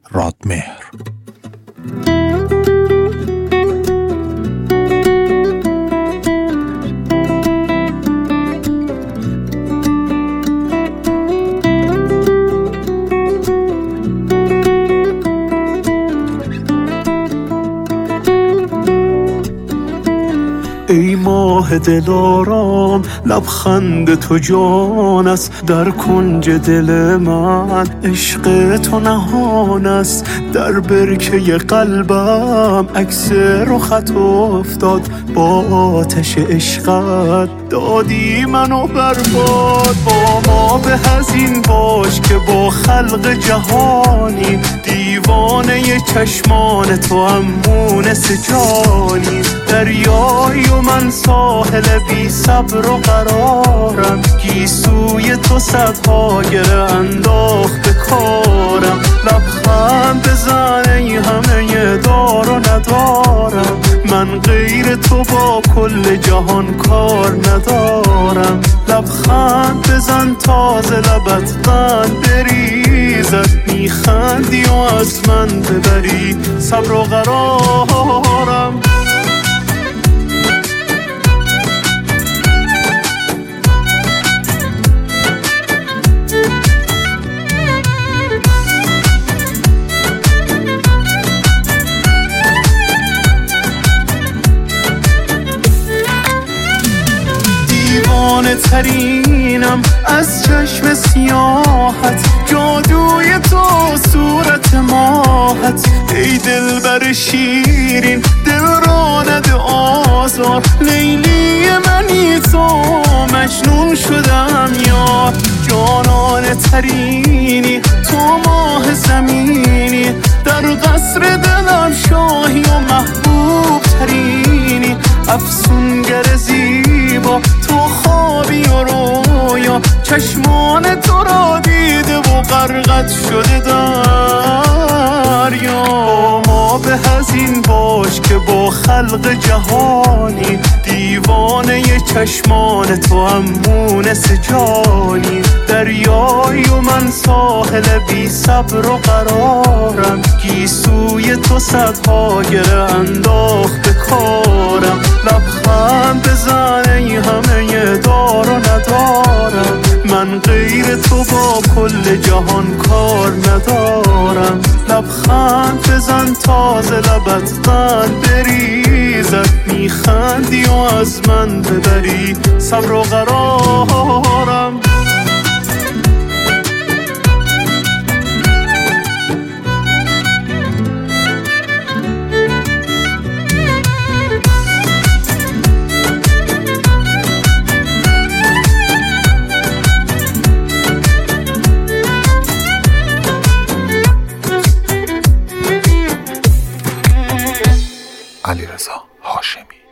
رادمهر. ای ماه دلارام لبخند تو جان است، در کنج دل من عشق تو نهان است. در برکه قلبم عکس رخت افتاد، با آتش عشقت دادی منو برباد. با ما به هزین باش که با خلق جهانی، دیوانه چشمان تو هم مونس جانی. دریایی و من ساحل بی صبر و قرارم، گیسوی تو صدها گره انداخت به کارم. لبخند بزن ای همه دار و ندارم، من غیر تو با کل جهان کار ندارم. لبخند بزن تازه لبت قند بریزد، میخندی و از من ببری صبر و قرارم. دیوانه ترینم از چشم سیاحت، جادوی تو صورت ماهت. ای دلبر شیرین دل را نده آزار، لیلی منی تو مجنون شدم یار. جانانه ترینی تو ماه زمینی، در قصر دلم شاهی و محبوب ترینی. افسونگر زیبا تو خوابی و رویا، چشمان تو را دیده و غرقت شده دریا. ما به هزین باش که با خلق جهانی، دیوانه چشمان تو هم مونس جانی. دریایی و من ساحل بی صبر و قرارم، گیسوی تو صدها گره انداخت به کارم. لبخند بزن ای همه دار و ندارم، من غیر تو با کل جهان کار ندارم. لبخند بزن تازه لبت قند بریزد، میخندی و از من ببری صبر و قرارم. علیرضا هاشمی.